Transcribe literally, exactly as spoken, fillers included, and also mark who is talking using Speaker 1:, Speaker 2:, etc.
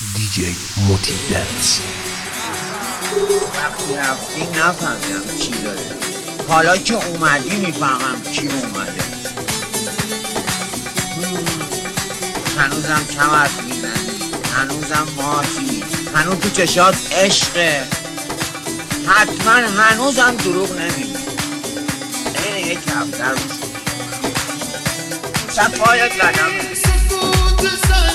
Speaker 1: دیجی موتی دنس.
Speaker 2: وقتی رفتی نفهمیدم چی داره، حالا که اومدی میفهمم کی اومده. هنوزم کمرت میزنی، هنوزم ماتی، هنوز تو چشات عشقه، حتما هنوزم دروغ نمیگی. این یک هفته رو شد شب پایت قدمه.